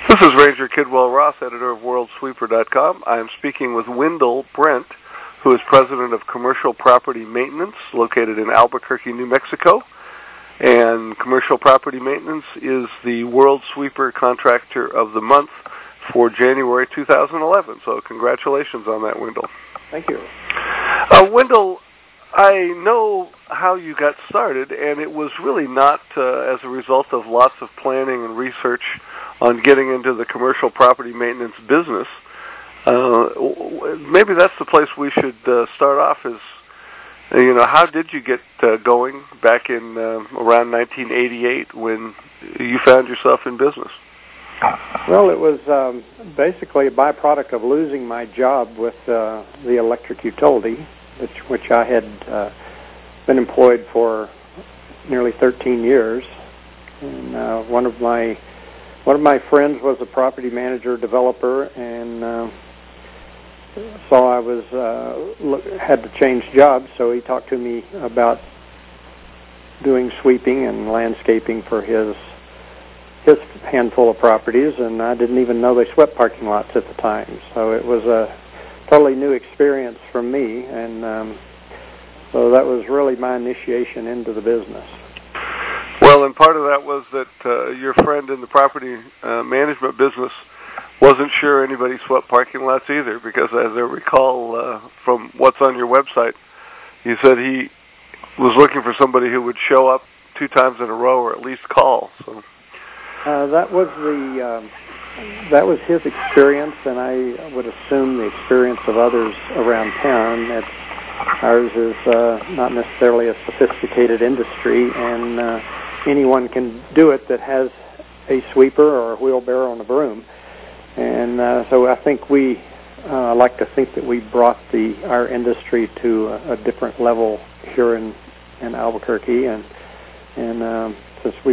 This is Ranger Kidwell Ross, editor of WorldSweeper.com. I am speaking with Wendell Brent, who is president of Commercial Property Maintenance, located in Albuquerque, New Mexico. And Commercial Property Maintenance is the World Sweeper Contractor of the Month for January 2011. So congratulations on that, Wendell. Thank you. Wendell, I know how you got started, and it was really not as a result of lots of planning and research on getting into the commercial property maintenance business. Maybe that's the place we should start off is, how did you get going back in around 1988 when you found yourself in business? Well, it was basically a byproduct of losing my job with the electric utility, which I had been employed for nearly 13 years. And one of my friends was a property manager developer, and saw I was had to change jobs, so he talked to me about doing sweeping and landscaping for his handful of properties, and I didn't even know they swept parking lots at the time. So it was a totally new experience for me, and so that was really my initiation into the business. Well, and part of that was that your friend in the property management business wasn't sure anybody swept parking lots either, because as I recall from what's on your website, you said he was looking for somebody who would show up 2 times in a row or at least call. So that was his experience, and I would assume the experience of others around town. Ours is not necessarily a sophisticated industry, and anyone can do it that has a sweeper or a wheelbarrow and a broom. And so I think we like to think that we brought our industry to a different level here in Albuquerque, and since we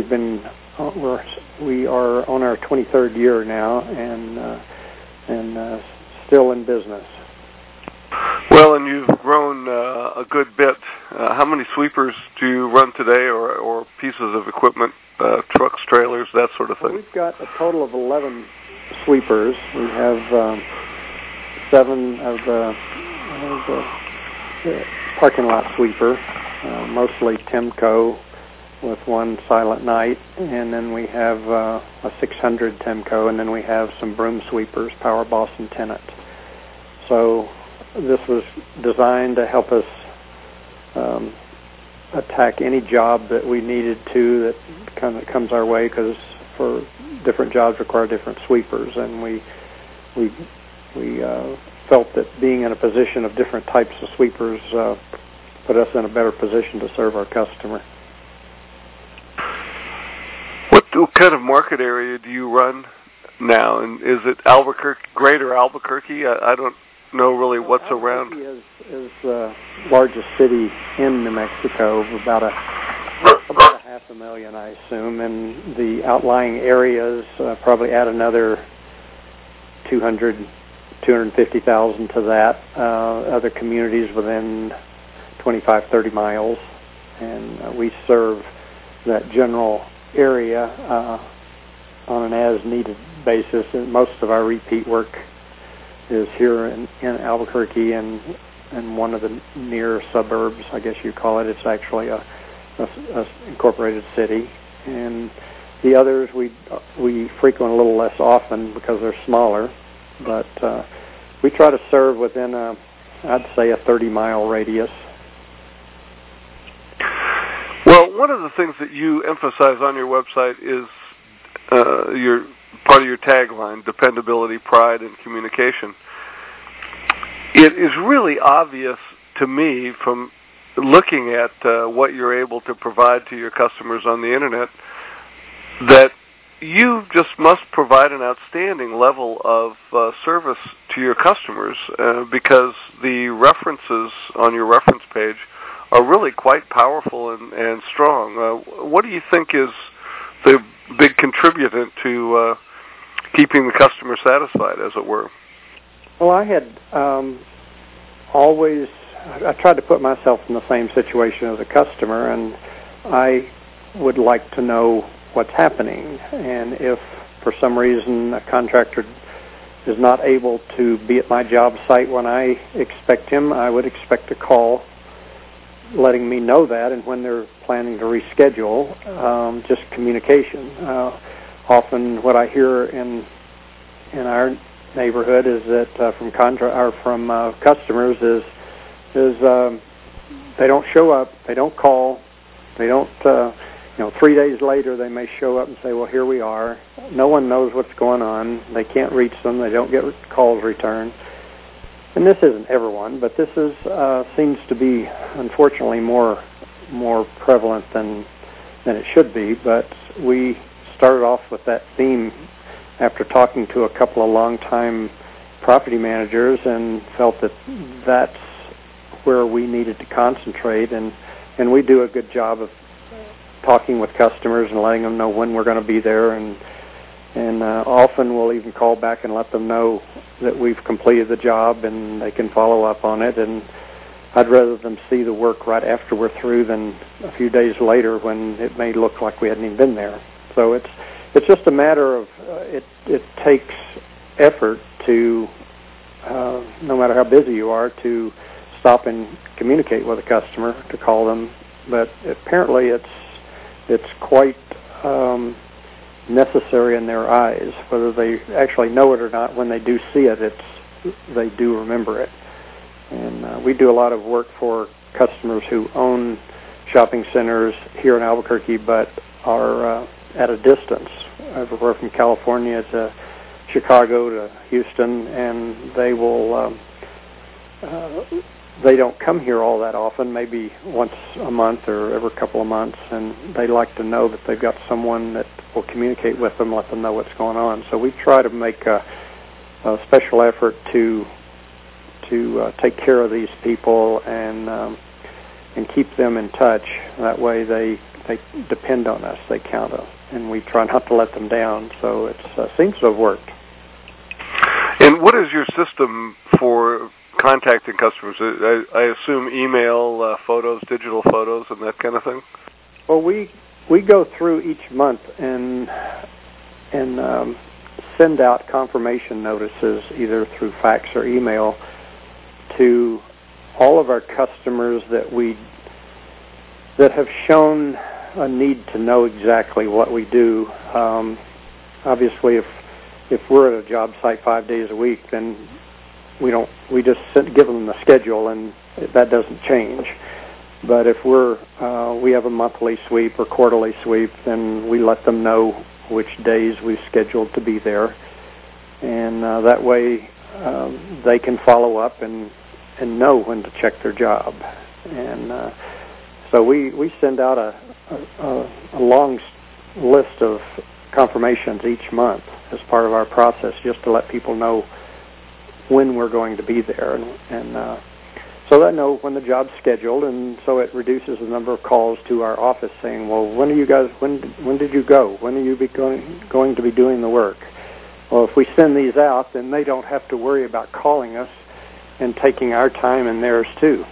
are on our 23rd year now, and still in business. Well, and you've grown a good bit. How many sweepers do you run today, or pieces of equipment, trucks, trailers, that sort of thing? Well, we've got a total of 11 sweepers. We have 7 of the parking lot sweeper, mostly Temco with 1 Silent Night, and then we have a 600 Temco, and then we have some broom sweepers, Power Boss and Tenant. So this was designed to help us attack any job that we needed to that kind of comes our way, because for different jobs require different sweepers, and we felt that being in a position of different types of sweepers put us in a better position to serve our customer. What kind of market area do you run now, and is it Albuquerque, greater Albuquerque? I don't know really what's around. Albuquerque is the largest city in New Mexico, about a 500,000, I assume, and the outlying areas probably add another 250,000 to that. Other communities within 25, 30 miles, and we serve that general area on an as-needed basis. And most of our repeat work is here in Albuquerque and one of the near suburbs, I guess you call it. It's actually a incorporated city, and the others we frequent a little less often because they're smaller, but we try to serve within I'd say a 30-mile radius. Well, one of the things that you emphasize on your website is your part of your tagline, dependability, pride, and communication. It is really obvious to me from looking at what you're able to provide to your customers on the internet that you just must provide an outstanding level of service to your customers because the references on your reference page are really quite powerful and strong. What do you think is the big contributor to keeping the customer satisfied, as it were? Well, I had always I tried to put myself in the same situation as a customer, and I would like to know what's happening. And if for some reason a contractor is not able to be at my job site when I expect him, I would expect a call letting me know that, and when they're planning to reschedule, just communication. Often what I hear in our neighborhood is that from customers is they don't show up, they don't call, they don't 3 days later they may show up and say, well, here we are. No one knows what's going on. They can't reach them. They don't get calls returned. And this isn't everyone, but this is seems to be, unfortunately, more prevalent than it should be. But we started off with that theme after talking to a couple of longtime property managers and felt that that's where we needed to concentrate. And we do a good job of talking with customers and letting them know when we're going to be there, and often we'll even call back and let them know that we've completed the job and they can follow up on it. And I'd rather them see the work right after we're through than a few days later when it may look like we hadn't even been there. So it's just a matter of it takes effort to no matter how busy you are, to stop and communicate with a customer, to call them. But apparently it's quite necessary in their eyes, whether they actually know it or not. When they do see it, they do remember it. And we do a lot of work for customers who own shopping centers here in Albuquerque, but are at a distance, everywhere from California to Chicago to Houston, and they will. They don't come here all that often, maybe once a month or every couple of months, and they like to know that they've got someone that will communicate with them, let them know what's going on. So we try to make a special effort to take care of these people and keep them in touch. That way they depend on us, they count us, and we try not to let them down. So it seems to have worked. And what is your system for contacting customers? I assume email, photos, digital photos, and that kind of thing? Well, we go through each month and send out confirmation notices either through fax or email to all of our customers that have shown a need to know exactly what we do. Obviously, if we're at a job site 5 days a week, then we just give them the schedule, and that doesn't change. But if we have a monthly sweep or quarterly sweep, then we let them know which days we've scheduled to be there, and that way they can follow up and know when to check their job. And so we send out a long list of confirmations each month as part of our process, just to let people know when we're going to be there, and so they know when the job's scheduled, and so it reduces the number of calls to our office saying, well, when are you guys, when did you go? When are you going to be doing the work? Well, if we send these out, then they don't have to worry about calling us and taking our time and theirs too.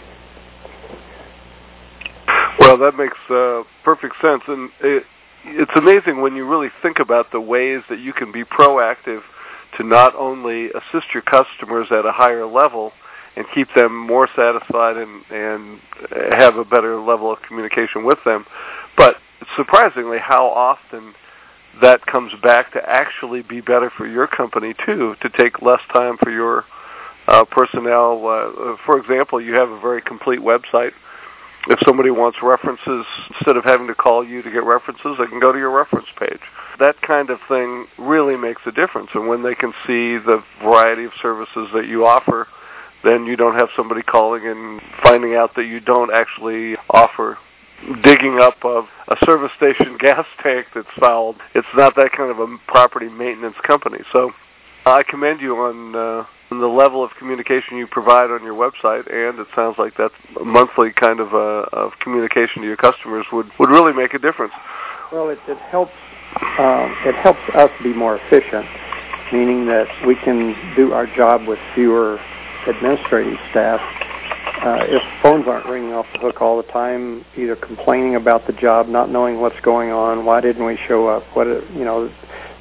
Well, that makes perfect sense, and it's amazing when you really think about the ways that you can be proactive to not only assist your customers at a higher level and keep them more satisfied and have a better level of communication with them, but surprisingly how often that comes back to actually be better for your company too, to take less time for your personnel. For example, you have a very complete website. If somebody wants references, instead of having to call you to get references, they can go to your reference page. That kind of thing really makes a difference. And when they can see the variety of services that you offer, then you don't have somebody calling and finding out that you don't actually offer digging up of a service station gas tank that's fouled. It's not that kind of a property maintenance company. So I commend you on the level of communication you provide on your website, and it sounds like that monthly kind of communication to your customers would really make a difference. Well, it helps. It helps us be more efficient, meaning that we can do our job with fewer administrative staff. If phones aren't ringing off the hook all the time, either complaining about the job, not knowing what's going on, why didn't we show up,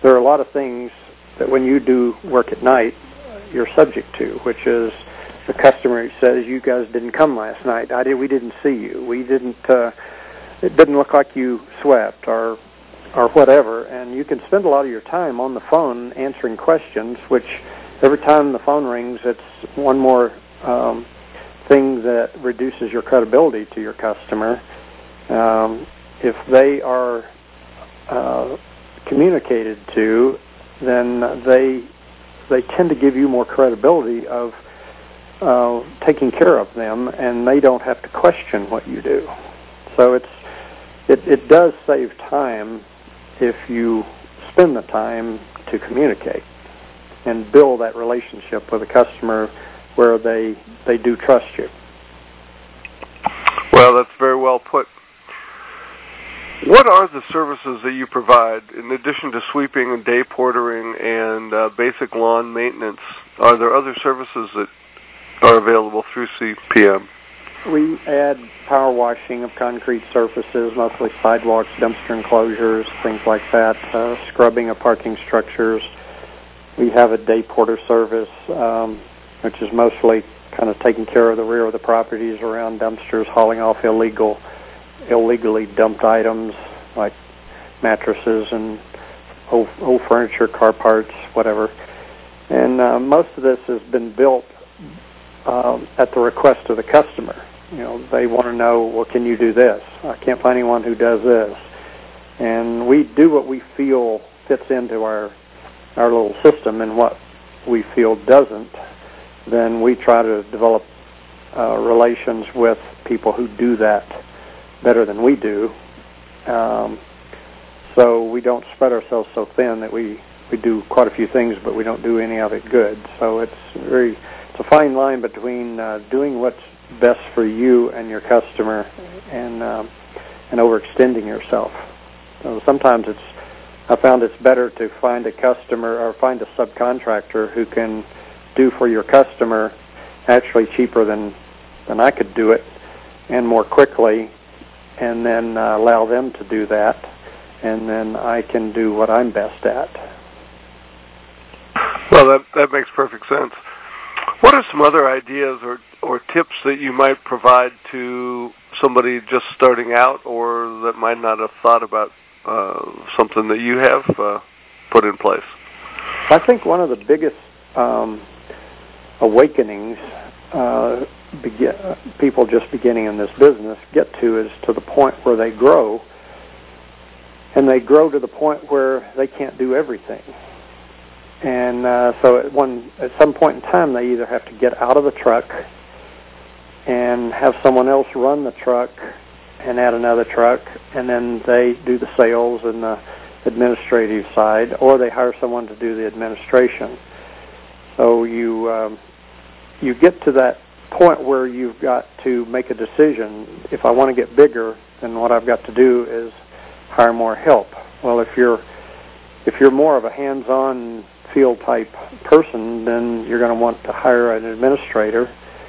there are a lot of things that when you do work at night, you're subject to, which is the customer says, you guys didn't come last night. We didn't see you. We didn't, it didn't look like you swept or whatever. And you can spend a lot of your time on the phone answering questions, which every time the phone rings, it's one more thing that reduces your credibility to your customer. If they are communicated to, then they tend to give you more credibility of taking care of them, and they don't have to question what you do. So it does save time if you spend the time to communicate and build that relationship with a customer where they do trust you. Well, that's very well put. What are the services that you provide in addition to sweeping and day portering and basic lawn maintenance? Are there other services that are available through CPM? We add power washing of concrete surfaces, mostly sidewalks, dumpster enclosures, things like that, scrubbing of parking structures. We have a day porter service, which is mostly kind of taking care of the rear of the properties around dumpsters, hauling off illegally dumped items like mattresses and old furniture, car parts, whatever. And most of this has been built at the request of the customer. You know, they want to know, well, can you do this? I can't find anyone who does this. And we do what we feel fits into our little system, and what we feel doesn't, then we try to develop relations with people who do that better than we do. So we don't spread ourselves so thin that we do quite a few things, but we don't do any of it good. So it's a fine line between doing what's best for you and your customer and overextending yourself. So sometimes I found it's better to find a customer or find a subcontractor who can do for your customer actually cheaper than I could do it and more quickly, and then allow them to do that, and then I can do what I'm best at. Well, that makes perfect sense. What are some other ideas or tips that you might provide to somebody just starting out or that might not have thought about something that you have put in place? I think one of the biggest awakenings people just beginning in this business get to is to the point where they grow, and they grow to the point where they can't do everything. And so at some point in time, they either have to get out of the truck and have someone else run the truck and add another truck, and then they do the sales and the administrative side, or they hire someone to do the administration. So you get to that point where you've got to make a decision. If I want to get bigger, then what I've got to do is hire more help. Well, if you're more of a hands-on field type person, then you're going to want to hire an administrator,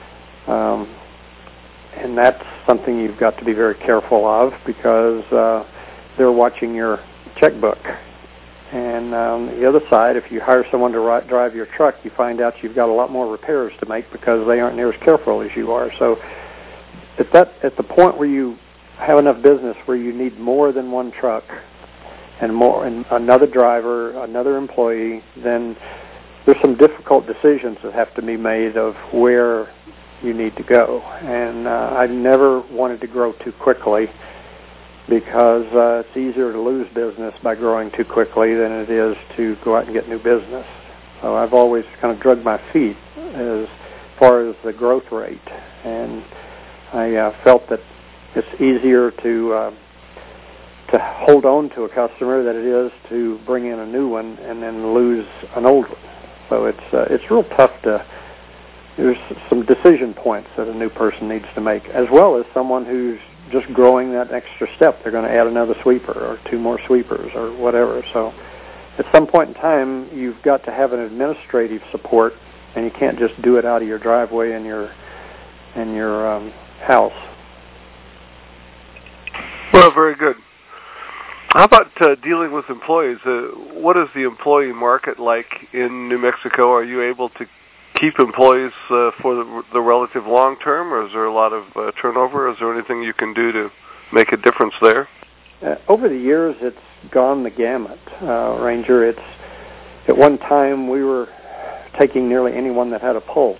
and that's something you've got to be very careful of, because they're watching your checkbook. And on the other side, if you hire someone to drive your truck, you find out you've got a lot more repairs to make because they aren't near as careful as you are. So at the point where you have enough business where you need more than one truck and another driver, another employee, then there's some difficult decisions that have to be made of where you need to go. And I never wanted to grow too quickly, because it's easier to lose business by growing too quickly than it is to go out and get new business. So I've always kind of dragged my feet as far as the growth rate, and I felt that it's easier to hold on to a customer than it is to bring in a new one and then lose an old one. So it's real tough there's some decision points that a new person needs to make, as well as someone who's just growing that extra step. They're going to add another sweeper or two more sweepers or whatever. So at some point in time, you've got to have an administrative support, and you can't just do it out of your driveway and your house. Well, very good. How about dealing with employees? What is the employee market like in New Mexico? Are you able to keep employees for the relative long term, or is there a lot of turnover? Is there anything you can do to make a difference there? Over the years, it's gone the gamut, Ranger. At one time, we were taking nearly anyone that had a pulse.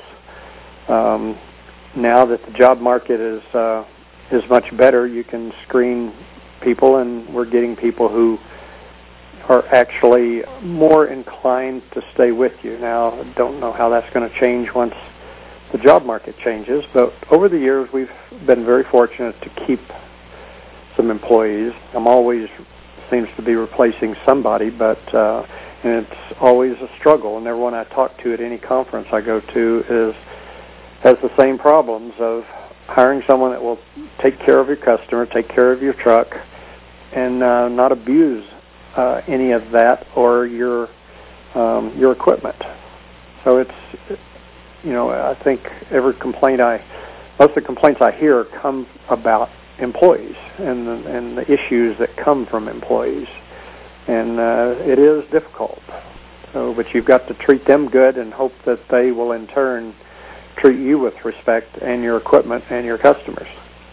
Now that the job market is much better, you can screen people, and we're getting people who are actually more inclined to stay with you. Now, I don't know how that's going to change once the job market changes, but over the years, we've been very fortunate to keep some employees. I'm always seems to be replacing somebody, but and it's always a struggle. And everyone I talk to at any conference I go to has the same problems of hiring someone that will take care of your customer, take care of your truck, and not abuse any of that or your equipment. So it's, I think most of the complaints I hear come about employees and the issues that come from employees, and it is difficult. So, but you've got to treat them good and hope that they will in turn treat you with respect and your equipment and your customers.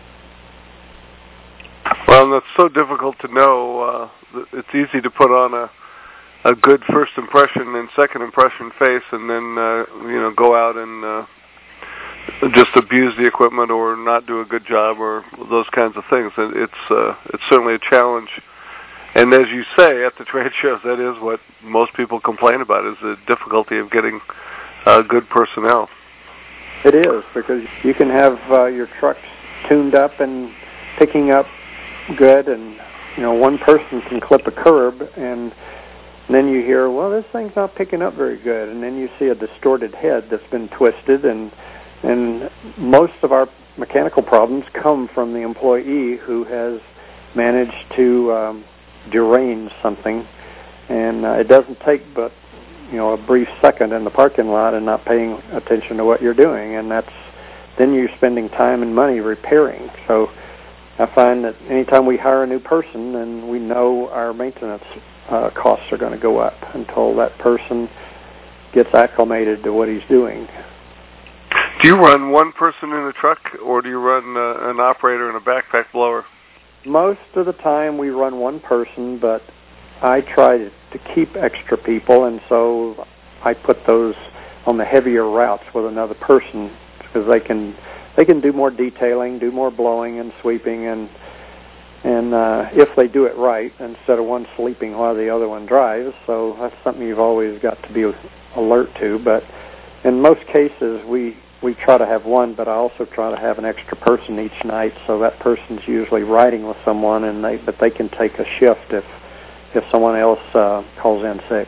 Well, that's so difficult to know. It's easy to put on a good first impression and second impression face, and then go out and just abuse the equipment or not do a good job or those kinds of things. It's certainly a challenge. And as you say, at the trade shows, that is what most people complain about, is the difficulty of getting good personnel. It is, because you can have your trucks tuned up and picking up good, and one person can clip a curb, and then you hear, well, this thing's not picking up very good, and then you see a distorted head that's been twisted, and most of our mechanical problems come from the employee who has managed to derange something, and it doesn't take but a brief second in the parking lot and not paying attention to what you're doing, and then you're spending time and money repairing. So I find that anytime we hire a new person, then we know our maintenance costs are going to go up until that person gets acclimated to what he's doing. Do you run one person in a truck, or do you run an operator and a backpack blower? Most of the time we run one person, but I try to keep extra people, and so I put those on the heavier routes with another person, because they can do more detailing, do more blowing and sweeping, and if they do it right, instead of one sleeping while the other one drives. So that's something you've always got to be alert to. But in most cases, we try to have one, but I also try to have an extra person each night, so that person's usually riding with someone, but they can take a shift if someone else calls in sick.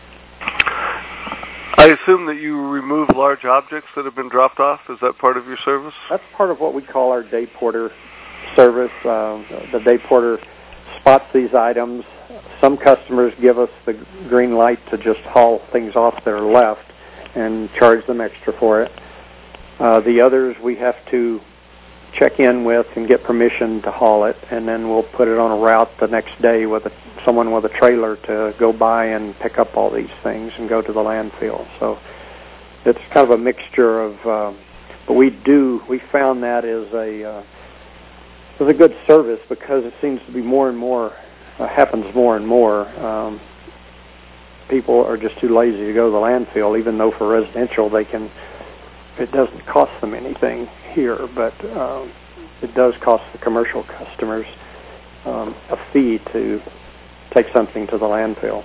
I assume that you remove large objects that have been dropped off. Is that part of your service? That's part of what we call our day porter service. The day porter spots these items. Some customers give us the green light to just haul things off that are left and charge them extra for it. The others we have to check in with and get permission to haul it, and then we'll put it on a route the next day with someone with a trailer to go by and pick up all these things and go to the landfill. So it's kind of a mixture of, but we found that is a good service, because it seems to be more and more, happens more and more. People are just too lazy to go to the landfill, even though for residential it doesn't cost them anything here, but it does cost the commercial customers a fee to take something to the landfill.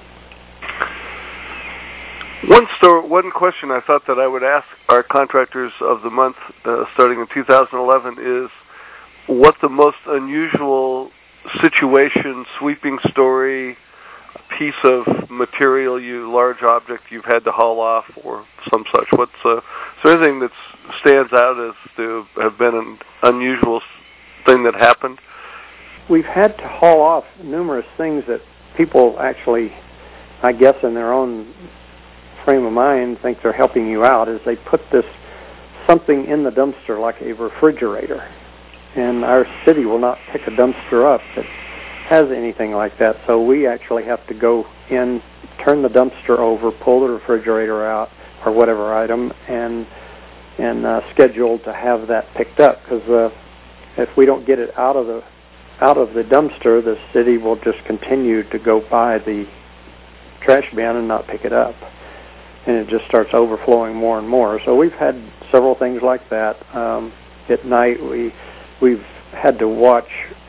One question I thought that I would ask our contractors of the month starting in 2011 is what the most unusual situation, sweeping story, piece of material, large object you've had to haul off or some such. Is there anything that stands out as to have been an unusual thing that happened? We've had to haul off numerous things that people actually, I guess in their own frame of mind, think they're helping you out, is they put something in the dumpster like a refrigerator. And our city will not pick a dumpster up that has anything like that. So we actually have to go in, turn the dumpster over, pull the refrigerator out or whatever item, and schedule to have that picked up. Because if we don't get it out of the dumpster, the city will just continue to go by the trash bin and not pick it up, and it just starts overflowing more and more. So we've had several things like that. At night, we've had to watch.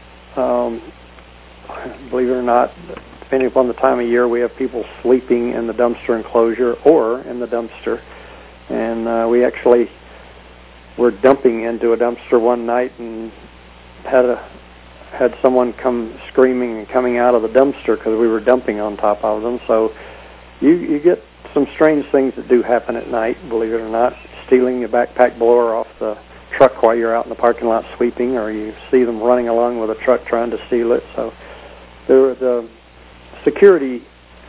Believe it or not, depending upon the time of year, we have people sleeping in the dumpster enclosure or in the dumpster, and we actually were dumping into a dumpster one night and had someone come screaming and coming out of the dumpster because we were dumping on top of them. So you get some strange things that do happen at night, believe it or not. Stealing a backpack blower off the truck while you're out in the parking lot sweeping, or you see them running along with a truck trying to steal it. So the security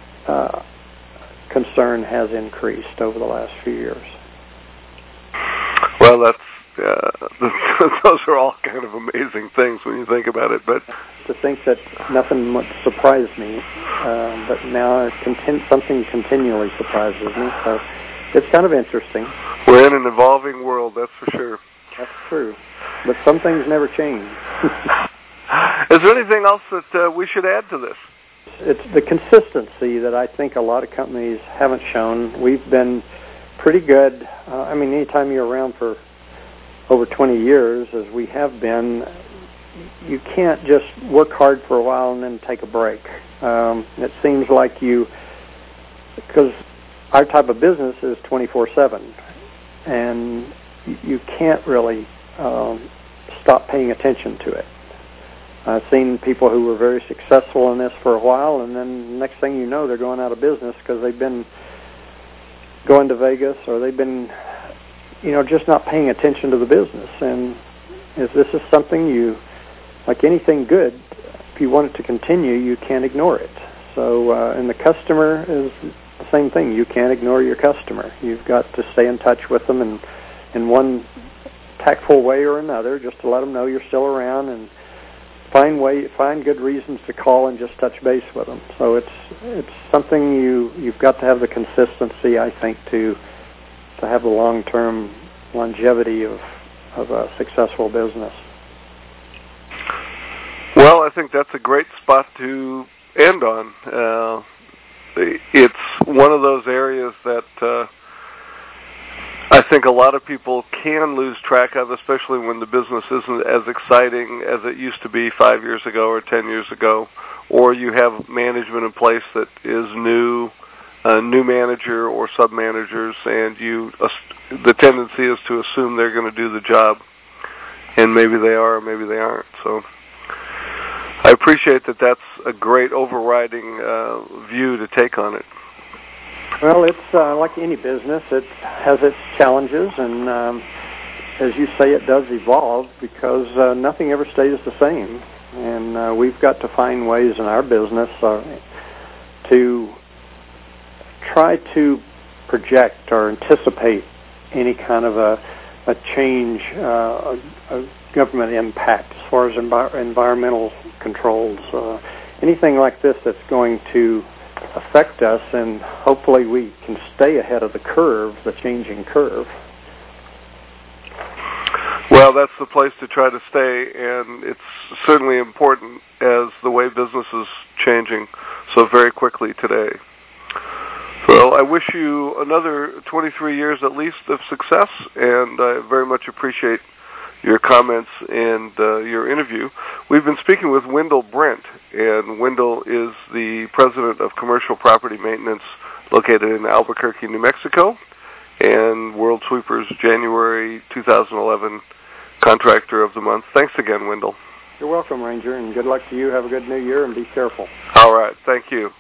concern has increased over the last few years. Well, that's those are all kind of amazing things when you think about it. But to think that nothing much surprised me, but now something continually surprises me. So it's kind of interesting. We're in an evolving world, that's for sure. That's true. But some things never change. Is there anything else that we should add to this? It's the consistency that I think a lot of companies haven't shown. We've been pretty good. Anytime you're around for over 20 years, as we have been, you can't just work hard for a while and then take a break. It seems like because our type of business is 24/7, and you can't really stop paying attention to it. I've seen people who were very successful in this for a while, and then next thing you know, they're going out of business because they've been going to Vegas, or they've been, just not paying attention to the business. And if this is something like anything good, if you want it to continue, you can't ignore it. So, and the customer is the same thing. You can't ignore your customer. You've got to stay in touch with them in one tactful way or another, just to let them know you're still around, and find good reasons to call and just touch base with them. So it's something you've got to have the consistency, I think, to have the long-term longevity of a successful business. Well, I think that's a great spot to end on. It's one of those areas that I think a lot of people can lose track of, especially when the business isn't as exciting as it used to be 5 years ago or 10 years ago, or you have management in place that is new, a new manager or sub-managers, and the tendency is to assume they're going to do the job, and maybe they are or maybe they aren't. So I appreciate that that's a great overriding view to take on it. Well, it's like any business. It has its challenges, and as you say, it does evolve because nothing ever stays the same. And we've got to find ways in our business to try to project or anticipate any kind of a change, a government impact as far as environmental controls, anything like this that's going to affect us, and hopefully we can stay ahead of the curve, the changing curve. Well, that's the place to try to stay, and it's certainly important as the way business is changing so very quickly today. So I wish you another 23 years at least of success, and I very much appreciate your comments and your interview. We've been speaking with Wendell Brent, and Wendell is the president of Commercial Property Maintenance located in Albuquerque, New Mexico, and World Sweepers January 2011 Contractor of the Month. Thanks again, Wendell. You're welcome, Ranger, and good luck to you. Have a good new year, and be careful. All right. Thank you.